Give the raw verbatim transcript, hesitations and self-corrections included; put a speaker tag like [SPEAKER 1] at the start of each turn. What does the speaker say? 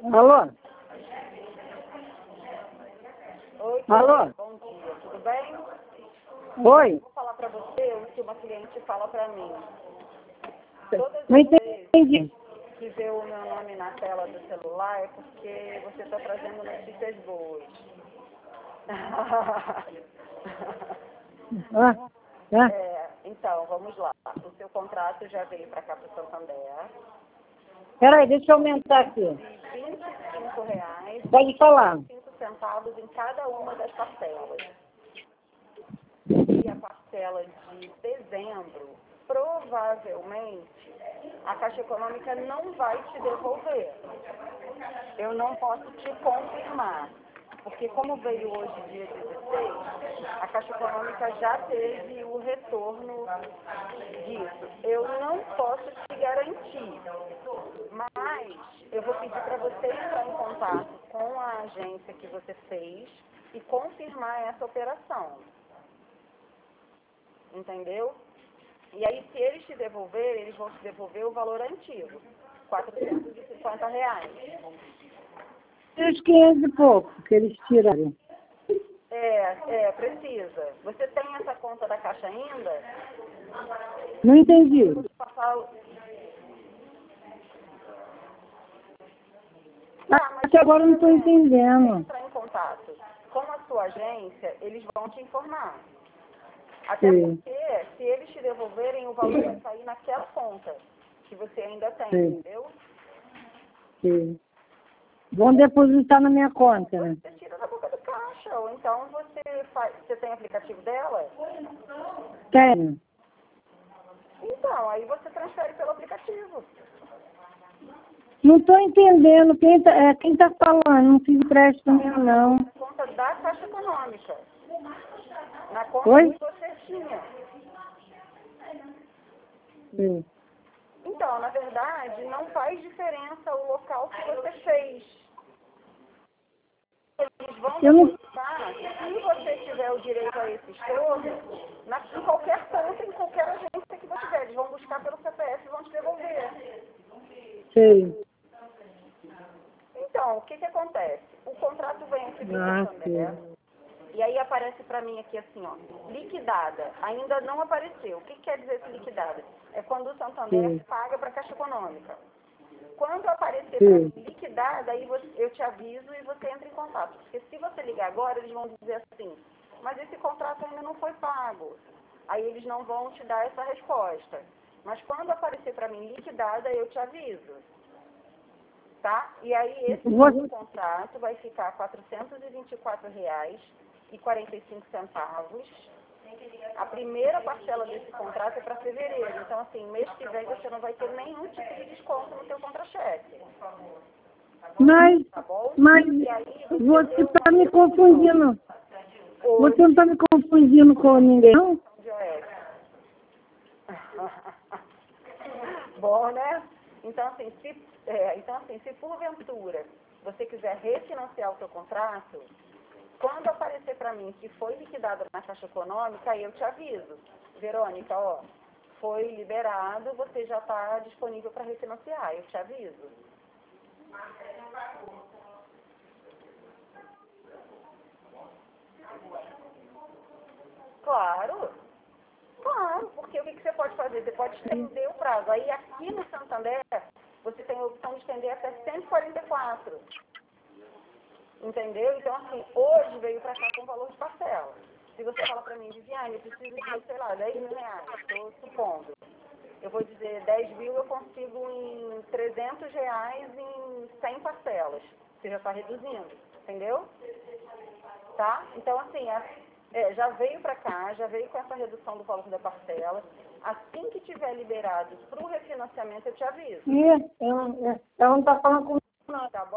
[SPEAKER 1] Alô?
[SPEAKER 2] Oi,
[SPEAKER 1] Alô?
[SPEAKER 2] bom dia, tudo bem?
[SPEAKER 1] Oi?
[SPEAKER 2] Vou falar para você o que uma cliente fala para mim. Todas
[SPEAKER 1] Não
[SPEAKER 2] as vezes
[SPEAKER 1] entendi.
[SPEAKER 2] que vê o meu nome na tela do celular é porque você está trazendo notícias boas.
[SPEAKER 1] Ah, ah,
[SPEAKER 2] É, então, vamos lá. O seu contrato já veio para cá para o Santander.
[SPEAKER 1] peraí, deixa eu aumentar aqui.
[SPEAKER 2] De vinte e cinco reais
[SPEAKER 1] Pode falar.
[SPEAKER 2] e cinco centavos em cada uma das parcelas. E a parcela de dezembro, provavelmente, a Caixa Econômica não vai te devolver. Eu não posso te confirmar, porque como veio hoje dia dezesseis, a Caixa Econômica já teve o retorno disso. Eu não posso te garantir, mas eu vou pedir para você entrar em contato com a agência que você fez e confirmar essa operação. Entendeu? E aí, se eles te devolverem, eles vão te devolver o valor antigo, quatrocentos e cinquenta reais.
[SPEAKER 1] E os quinhentos e pouco que eles tiraram?
[SPEAKER 2] É, é, precisa. Você tem essa conta da Caixa ainda?
[SPEAKER 1] Não entendi.
[SPEAKER 2] Vou te passar o... Ah, mas
[SPEAKER 1] Até agora eu não estou entendendo.
[SPEAKER 2] entrar em contato com a sua agência, eles vão te informar. Até
[SPEAKER 1] Sim.
[SPEAKER 2] porque, se eles te devolverem, o valor vai sair naquela conta que você ainda tem,
[SPEAKER 1] Sim.
[SPEAKER 2] entendeu?
[SPEAKER 1] Sim. Vão depositar na minha conta, né?
[SPEAKER 2] Você tira da boca do caixa, ou então você faz, você tem aplicativo dela?
[SPEAKER 1] Tenho.
[SPEAKER 2] Então, aí você transfere pelo aplicativo.
[SPEAKER 1] Não estou entendendo. Quem está é, quem tá falando? Não fiz empréstimo meu, não.
[SPEAKER 2] Na conta da Caixa Econômica. Na conta
[SPEAKER 1] Oi?
[SPEAKER 2] que você tinha.
[SPEAKER 1] Sim.
[SPEAKER 2] Então, na verdade, não faz diferença o local que você fez. Eles vão
[SPEAKER 1] Eu não...
[SPEAKER 2] depositar, se você tiver o direito a esse estorno, na, em qualquer conta, em qualquer agência que você tiver. Eles vão buscar pelo C P F e vão te devolver.
[SPEAKER 1] Sei.
[SPEAKER 2] Então, o que que acontece? O contrato vem aqui do
[SPEAKER 1] Ah,
[SPEAKER 2] Santander,
[SPEAKER 1] sim.
[SPEAKER 2] e aí aparece para mim aqui assim, ó, liquidada. Ainda não apareceu. O que que quer dizer esse liquidada? É quando o Santander
[SPEAKER 1] Sim.
[SPEAKER 2] paga para a Caixa Econômica. Quando aparecer para
[SPEAKER 1] Sim.
[SPEAKER 2] mim liquidada, aí você- eu te aviso e você entra em contato. Porque se você ligar agora, eles vão dizer assim, mas esse contrato ainda não foi pago. Aí eles não vão te dar essa resposta. Mas quando aparecer para mim liquidada, eu te aviso. Tá? E aí esse
[SPEAKER 1] Você...
[SPEAKER 2] contrato vai ficar quatrocentos e vinte e quatro reais e quarenta e cinco centavos. A primeira parcela desse contrato é para fevereiro. Então, assim, mês que vem você não vai ter nenhum tipo de desconto no seu contra-cheque.
[SPEAKER 1] Mas,
[SPEAKER 2] Tá bom?
[SPEAKER 1] mas
[SPEAKER 2] E aí você
[SPEAKER 1] você
[SPEAKER 2] tem
[SPEAKER 1] está
[SPEAKER 2] uma
[SPEAKER 1] me confundindo.
[SPEAKER 2] hoje
[SPEAKER 1] Você não está me confundindo com ninguém, não?
[SPEAKER 2] de O S. Bom, né? Então, assim, se, é, então, assim, se porventura você quiser refinanciar o seu contrato, quando aparecer para mim que foi liquidado na Caixa Econômica, aí eu te aviso. Verônica, ó, foi liberado, você já está disponível para refinanciar, eu te aviso. Claro, claro, porque o que, que você pode fazer? Você pode estender o prazo. Aí aqui no Santander, você tem a opção de estender até cento e quarenta e quatro. Entendeu? Então, assim, hoje veio para cá com valor de parcela. Se você fala para mim, Viviane, eu preciso de, sei lá, dez mil reais, estou supondo. Eu vou dizer, dez mil eu consigo em trezentos reais em cem parcelas. Você já está reduzindo, entendeu? Tá? Então, assim, a- é, já veio para cá, já veio com essa redução do valor da parcela. Assim que tiver liberado para o refinanciamento, eu te aviso.
[SPEAKER 1] Ih, ela, ela não está falando comigo, não.
[SPEAKER 2] Tá bom?